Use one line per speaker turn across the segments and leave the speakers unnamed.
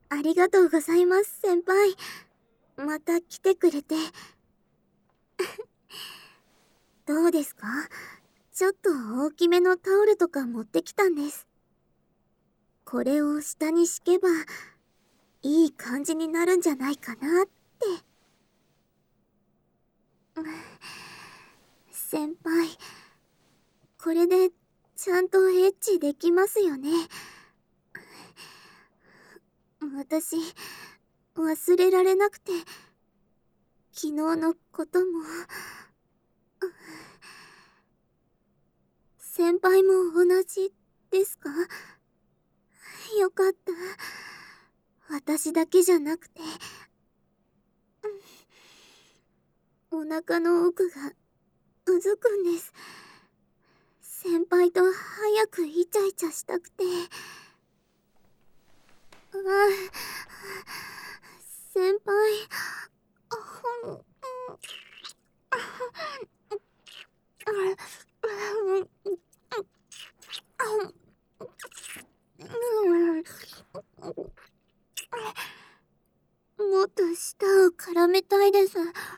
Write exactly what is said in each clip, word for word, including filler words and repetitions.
ありがとうございます、先輩。また来てくれて。どうですか？ちょっと大きめのタオルとか持ってきたんです。これを下に敷けば、いい感じになるんじゃないかなって。先輩、これでちゃんとエッチできますよね。私、忘れられなくて、昨日のことも。先輩も同じですか？よかった。私だけじゃなくて。お腹の奥がうずくんです。先輩と早くイチャイチャしたくて。ああ、先輩。ほんもっと舌を絡めたいです。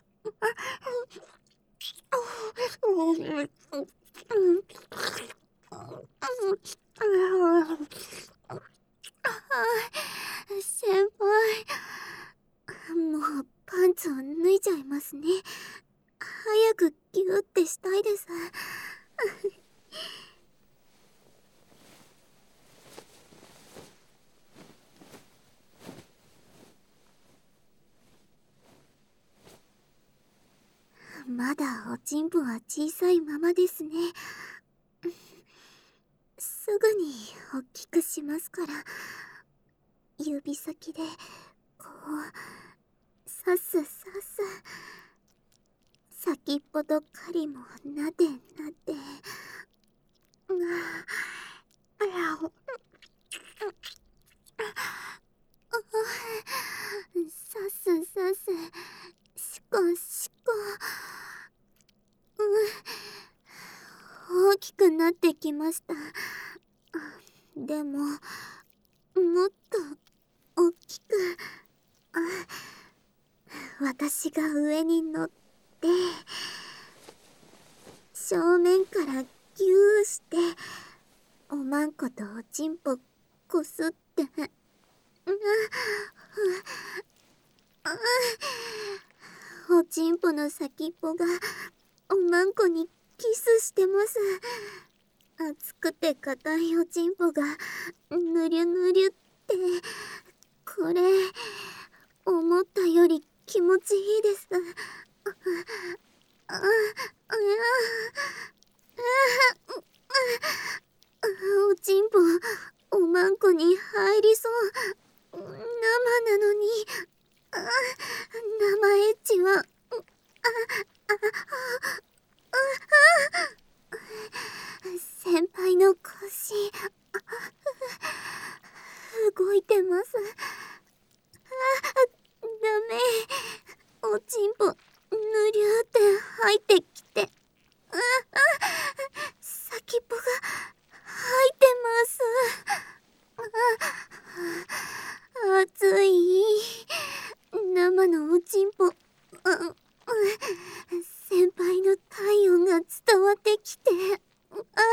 先輩、もうパンツを脱いじゃいますね。早くギューってしたいです。まだおちんぽは小さいままですね。すぐに大きくしますから。指先でこうさすさす。先っぽと狩りもなでなで。あらおさすさす。しこしこ。大きくなってきました。でも、もっと大きく。私が上に乗って、正面からギューして、おまんことおちんぽこすって。おちんぽの先っぽがおまんこにキスしてます。熱くて硬いおちんぽがぬりゅぬりゅって。これ思ったより気持ちいいです。ああおちんぽおまんこに入りそう。生なのに。生エッチは先輩の腰動いてます。ダメ。おちんぽぬりゅーって入ってきて。先っぽが入ってます。熱い生のおちんぽ。先輩の体温が伝わってきて。あ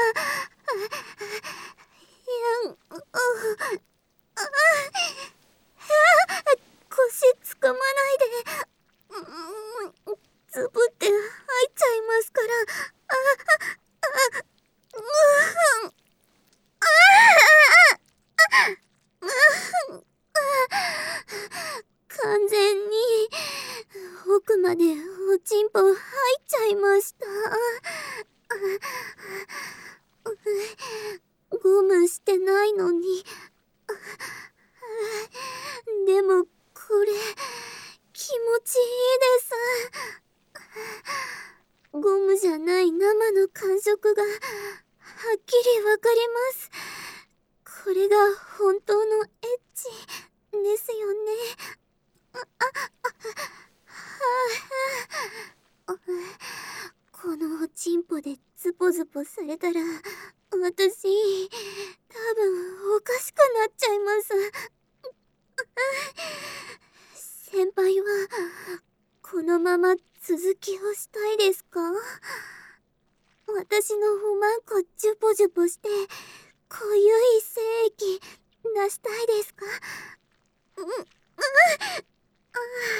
やん腰つかまないで。ズブって入っちゃいますから。完全に奥までおちんぽ入っちゃいました。ゴムしてないのに。でもこれ気持ちいいです。ゴムじゃない生の感触がはっきりわかります。これが本当のエッチですよね。このおちんぽでズポズポされたら私多分おかしくなっちゃいます。 先輩はこのまま続きをしたいですか？私のおまんこジュポジュポして濃ゆい精液出したいですか？うん、うん、あ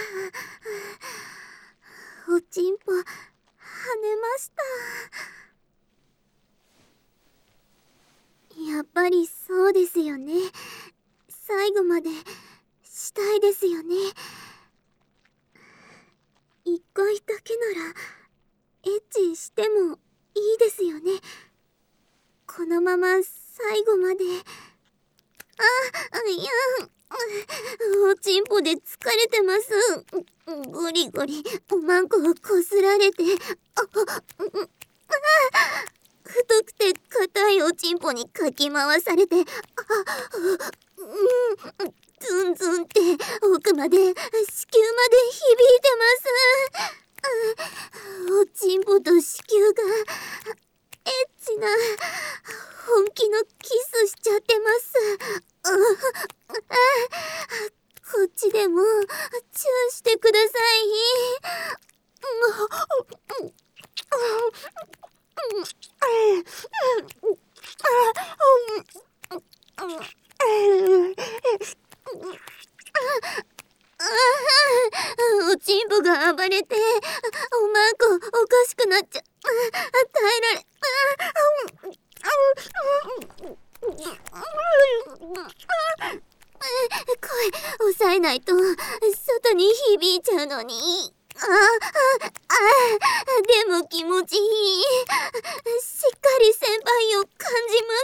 あ、おちんぽ跳ねました。やっぱりそうですよね。最後までしたいですよね。一回だけならエッチしてもいいですよね。このまま最後まで。あ、いや、おちんぽで疲れてます。ゴリゴリおまんこをこすられて、あ、あ、太くて硬いおちんぽにかき回されて、あ、うん、ズンズンって奥まで子宮まで響いてます。おちんぽと子宮がエッチな本気のキスしちゃってます。ああ、こっちでもチューしてください。おちんぽが暴れておまんこおかしくなっちゃ、耐えられ、声抑えないと外に響いちゃうのに。ああ、あ、でも気持ちいい。しっかり先輩を感じます。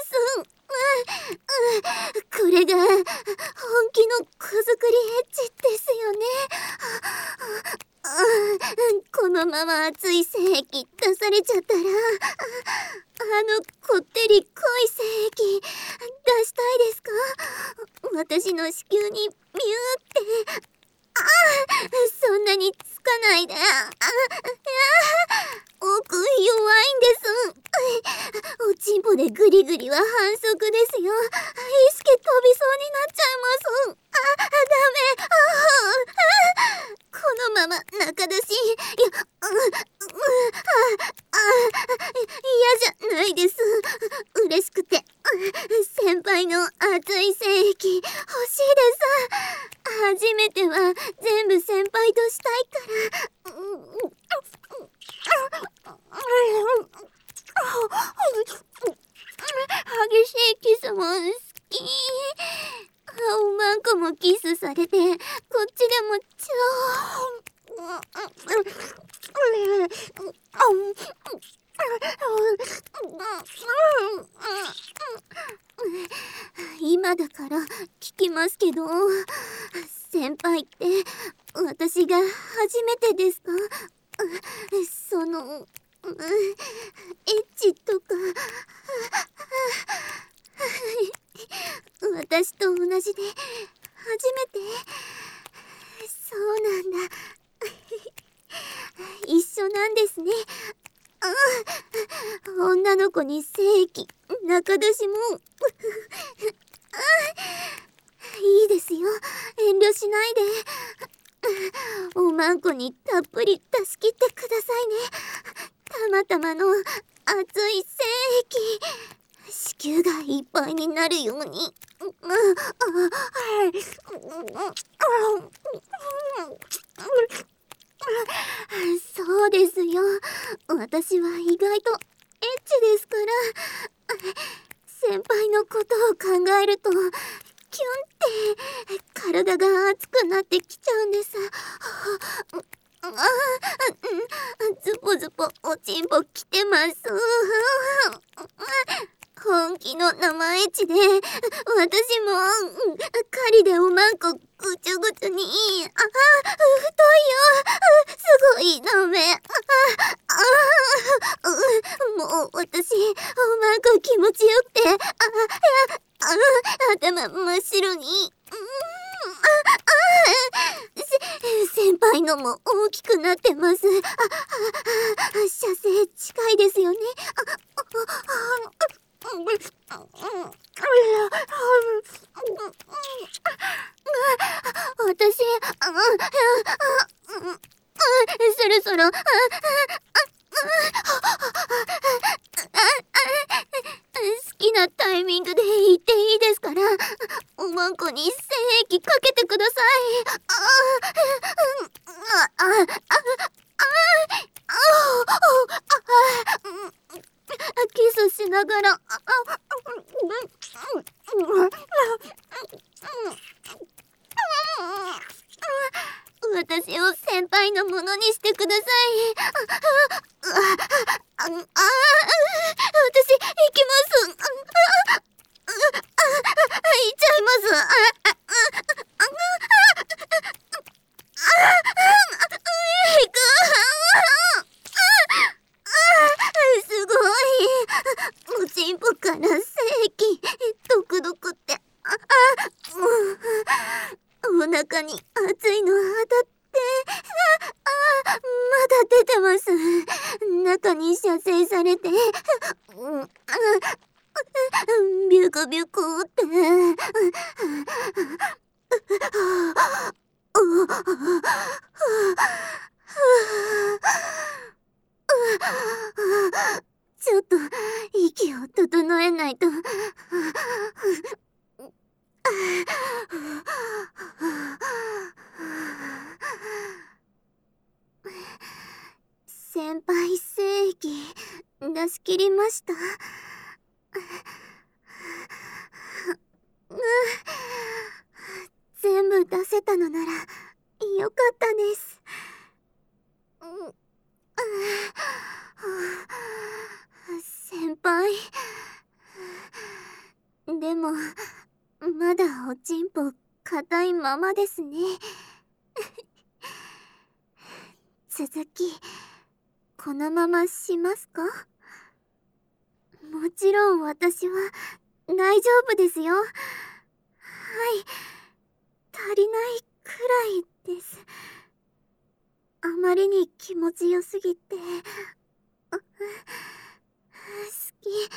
これが本気の子作りエッチですよね。このまま熱い精液出されちゃったら、あのこってり濃い精液出したいですか？私の子宮にミューって。ああ、そんなにつかないで。ああ、奥弱いんです。おちんぽでグリグリは反則ですよ。意識飛びそうになっちゃいます。あ、ダメ。ああ、このまま中出し。いや、あ、あ、嫌じゃないです。嬉しくて先輩の熱い精液欲しいです。初めては全部先輩としたいから。激しいキスも好き。おまんこもキスされて、こっちでも超今だから聞きますけど、先輩って私が初めてですか？そのエッチとか私と同じで初めて。そうなんだ。一緒なんですね。あ、女の子に精液中出しもいいですよ、遠慮しないで。おまんこにたっぷり出し切ってくださいね。たまたまの熱い精液、子宮がいっぱいになるように。そうですよ、私は意外とエッチですから。先輩のことを考えるとキュンって体が熱くなってきちゃうんです。ああ、ズポズポおちんぽきてます。本気の生エッチで、私も狩りでおまんこぐちゅぐちゅに。ああ、太いよ。すごいダメ。ああ、もう私おまんこ気持ちよくて、ああ、あ頭真っ白に。先輩のも大きくなってます。あ、あ、射精近いですよね。 そろそろ、好きなタイミングで言っていいですから、おまんこに精液かけてください。あ、あ、あ、あ、キスしながら、私を先輩のものにしてください。あ、あ、私、行きます。行っちゃいます。行く。すごい。おちんぽから精液、ドクドクって。お腹に熱いの当たって、あ、まだ出てます。中に射精されて、ビュクビュクって。ちょっと息を整えないと。先輩精液出し切りました。全部出せたのならよかったです。先輩、でもまだおちんぽ硬いままですね。続きこのまましますか？もちろん私は大丈夫ですよ。はい、足りないくらいです。あまりに気持ちよすぎて、好き、好きです。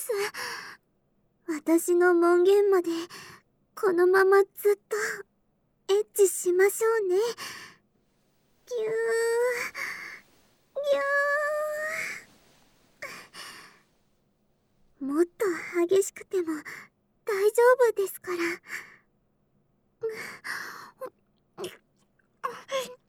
私の門限までこのままずっとエッチしましょうね。ぎゅーぎゅー。もっと激しくても大丈夫ですから。